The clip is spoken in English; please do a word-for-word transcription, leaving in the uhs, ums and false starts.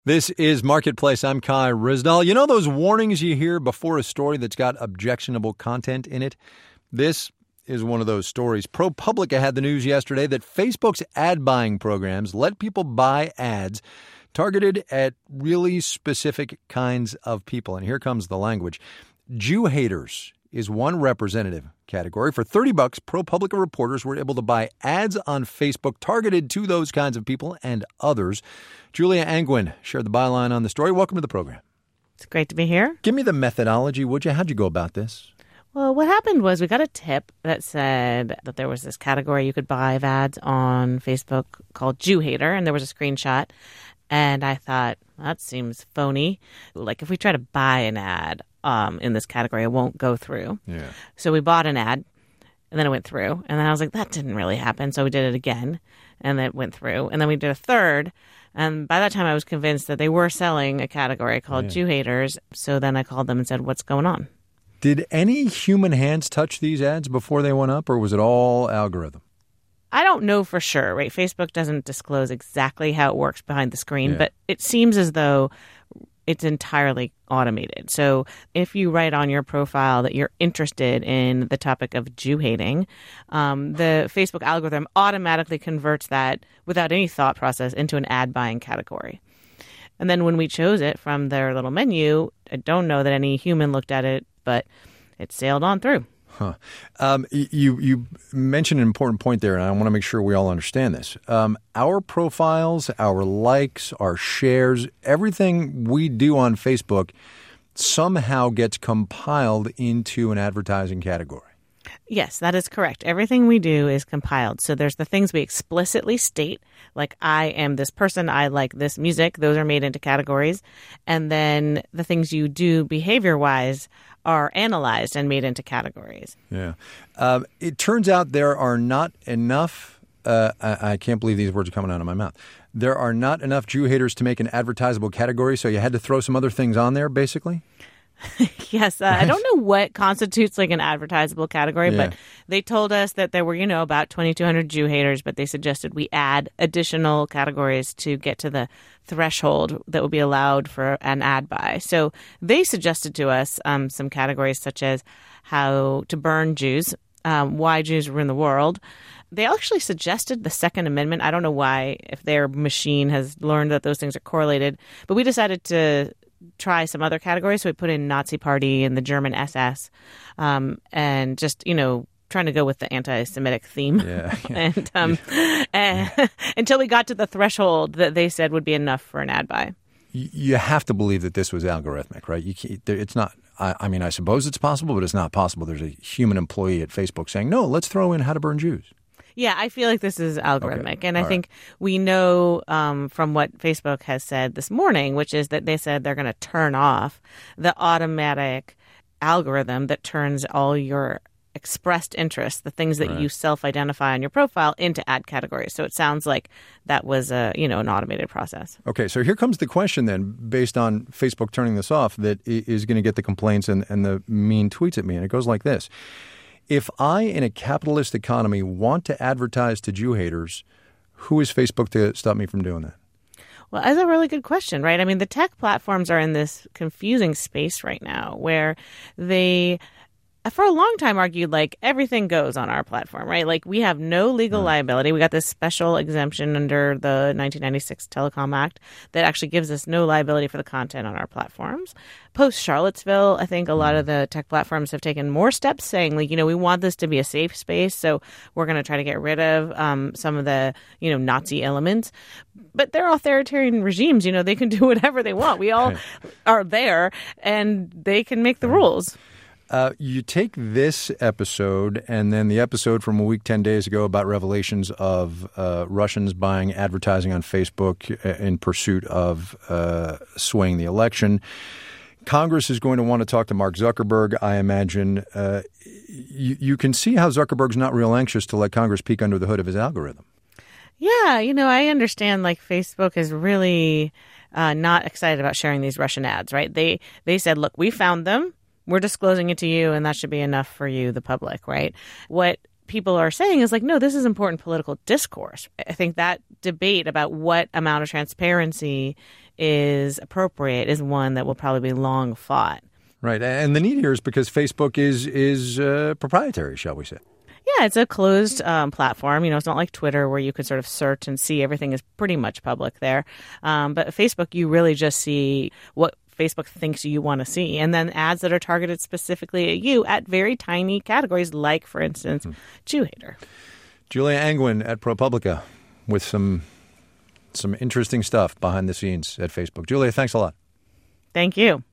This is Marketplace. I'm Kai Ryssdal. You know those warnings you hear before a story that's got objectionable content in it? This is one of those stories. ProPublica had the news yesterday that Facebook's ad buying programs let people buy ads targeted at really specific kinds of people. And here comes the language. Jew haters is one representative category. For thirty bucks, ProPublica reporters were able to buy ads on Facebook targeted to those kinds of people and others. Julia Angwin shared the byline on the story. Welcome to the program. It's great to be here. Give me the methodology, would you? How'd you go about this? Well, what happened was we got a tip that said that there was this category you could buy of ads on Facebook called Jew Hater, and there was a screenshot. And I thought, well, that seems phony. Like, if we try to buy an ad um, in this category, it won't go through. Yeah. So we bought an ad, and then it went through. And then I was like, that didn't really happen. So we did it again, and then it went through. And then we did a third. And by that time, I was convinced that they were selling a category called yeah. Jew Haters. So then I called them and said, what's going on? Did any human hands touch these ads before they went up, or was it all algorithm? I don't know for sure, right? Facebook doesn't disclose exactly how it works behind the screen, Yeah. but it seems as though it's entirely automated. So if you write on your profile that you're interested in the topic of Jew hating, um, the Facebook algorithm automatically converts that without any thought process into an ad buying category. And then when we chose it from their little menu, I don't know that any human looked at it, but it sailed on through. Huh. Um, you you mentioned an important point there, and I want to make sure we all understand this. Um, our profiles, our likes, our shares, everything we do on Facebook somehow gets compiled into an advertising category. Yes, that is correct. Everything we do is compiled. So there's the things we explicitly state, like I am this person, I like this music. Those are made into categories. And then the things you do behavior-wise are analyzed and made into categories. Yeah. Um, it turns out there are not enough, uh, I, I can't believe these words are coming out of my mouth. There are not enough Jew haters to make an advertisable category, so you had to throw some other things on there, basically? Yes. Uh, I don't know what constitutes like an advertisable category, Yeah. but they told us that there were, you know, about twenty-two hundred Jew haters, but they suggested we add additional categories to get to the threshold that would be allowed for an ad buy. So they suggested to us um, some categories such as how to burn Jews, um, why Jews ruin the world. They actually suggested the Second Amendment. I don't know why, if their machine has learned that those things are correlated, but we decided to try some other categories. So we put in Nazi Party and the German S S um, and just, you know, trying to go with the anti-Semitic theme. Yeah. and um, and, until we got to the threshold that they said would be enough for an ad buy. You have to believe that this was algorithmic, right? You can't, it's not, I, I mean, I suppose it's possible, but it's not possible. There's a human employee at Facebook saying, no, let's throw in how to burn Jews. Yeah, I feel like this is algorithmic. Okay. And I All think we know um, from what Facebook has said this morning, which is that they said they're going to turn off the automatic algorithm that turns all your expressed interests, the things that Right. you self-identify on your profile, into ad categories. So it sounds like that was a, you know, an automated process. Okay, so here comes the question then, based on Facebook turning this off, that is going to get the complaints and, and the mean tweets at me. And it goes like this. If I, in a capitalist economy, want to advertise to Jew haters, who is Facebook to stop me from doing that? Well, that's a really good question, right? I mean, the tech platforms are in this confusing space right now where they, for a long time, argued like everything goes on our platform, right? Like we have no legal Right. liability. We got this special exemption under the nineteen ninety-six Telecom Act that actually gives us no liability for the content on our platforms. Post Charlottesville, I think a lot of the tech platforms have taken more steps saying, like, you know, we want this to be a safe space. So we're going to try to get rid of um, some of the, you know, Nazi elements. But they're authoritarian regimes. You know, they can do whatever they want. We all Right. are there and they can make the rules. Uh, you take this episode and then the episode from a week, ten days ago about revelations of uh, Russians buying advertising on Facebook in pursuit of uh, swaying the election. Congress is going to want to talk to Mark Zuckerberg, I imagine. Uh, you, you can see how Zuckerberg's not real anxious to let Congress peek under the hood of his algorithm. Yeah, you know, I understand like Facebook is really uh, not excited about sharing these Russian ads, right? They they said, look, we found them. We're disclosing it to you, and that should be enough for you, the public, right? What people are saying is like, no, this is important political discourse. I think that debate about what amount of transparency is appropriate is one that will probably be long fought. Right. And the need here is because Facebook is is uh, proprietary, shall we say. Yeah, it's a closed um, platform. You know, it's not like Twitter where you could sort of search and see everything is pretty much public there. Um, but Facebook, you really just see what Facebook thinks you want to see. And then ads that are targeted specifically at you at very tiny categories like, for instance, hmm. Jew hater. Julia Angwin at ProPublica with some some interesting stuff behind the scenes at Facebook. Julia, thanks a lot. Thank you.